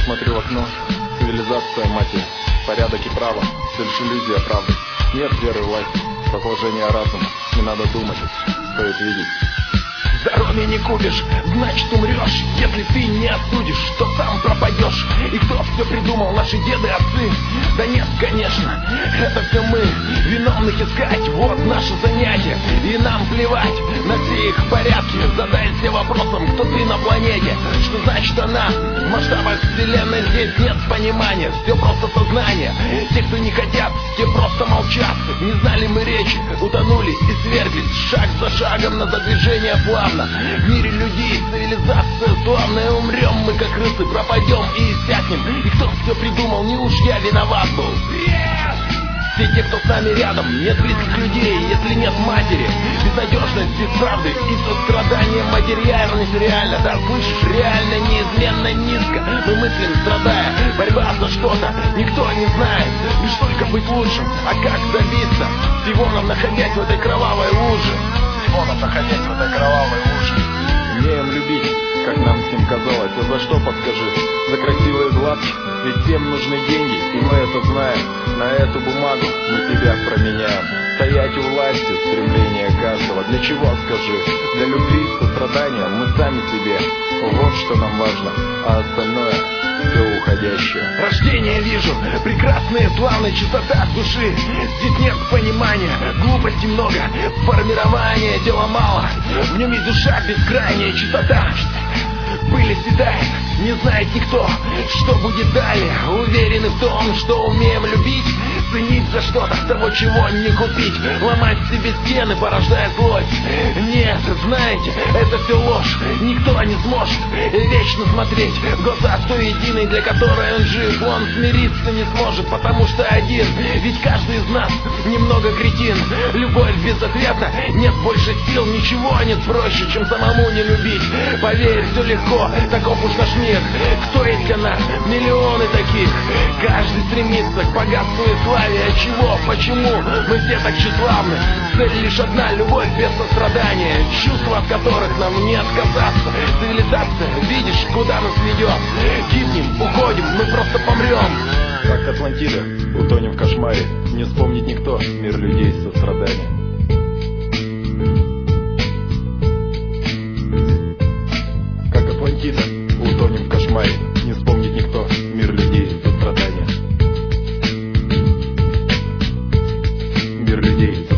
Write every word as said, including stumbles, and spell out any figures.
смотрю в окно. Цивилизация, матерь, порядок и право, все лишь иллюзия правды. Нет веры в власть, продолжения разума. Не надо думать, стоит видеть. Здоровье не купишь, значит умрешь. Если ты не осудишь, то сам пропадешь. И кто все придумал, наши деды, отцы? Да нет, конечно, это все мы. Виновных искать, вот наше занятие. И нам плевать на все их порядки. Задай себе вопросом, кто ты на планете. Что значит она? В масштабах вселенной здесь нет понимания. Все просто сознание. Те, кто не хотят, те просто молчат. Не знали мы речи, утонули и сверглись. Шаг за шагом на задвижение плавно. В мире людей цивилизация славная. Умрем мы как крысы, пропадем и иссякнем. И кто все придумал, не уж я виноват был. Все те, кто с нами рядом, нет близких людей, если нет матери. Безнадежность, без правды и сострадания. Материальность реально, да слышишь, реально, неизменно низко. Мы мыслим, страдая, борьба за что-то, никто не знает. Лишь только быть лучшим, а как добиться? Всего нам находясь в этой кровавой луже. Всего нам находясь в этой кровавой луже. Умеем любить, как нам всем казалось. А за что, подскажи? За красивые глазки? Ведь всем нужны деньги, и мы это знаем. На эту бумагу мы тебя променяем. Стоять у власти, стремление каждого. Для чего, скажи? Для любви, сострадания, мы сами себе. Вот что нам важно, а остальное все уходящее. Рождение вижу, прекрасные, славные, чистота души. Здесь нет понимания, глупости много, формирования дела мало. В нем есть душа бескрайняя, чистота. Пыль седает, не знает никто, что будет далее. Уверены в том, что умеем любить, ценить за что-то того, чего не купить. Ломать себе стены, порождая злость. Нет, знаете, это все ложь. Никто не сможет вечно смотреть в глаза той единой, для которой он жив. Он смириться не сможет, потому что один. Ведь каждый из нас немного кретин. Любовь безответна, нет больше сил. Ничего нет проще, чем самому не любить. Поверь, все легко, таков уж наш мир. Кто есть она? Миллионы таких. Каждый стремится к богатству и славе. А чего? Почему? Мы все так тщеславны. Цель лишь одна, любовь без сострадания. Чувства, от которых нам не отказаться. Цивилизация, видишь, куда нас ведет. Гибнем, уходим, мы просто помрем. Как Атлантида, утонем в кошмаре. Не вспомнит никто мир людей с состраданием. Как Атлантида, утонем в кошмаре. Не вспомнит никто мир людей с состраданием. Мир людей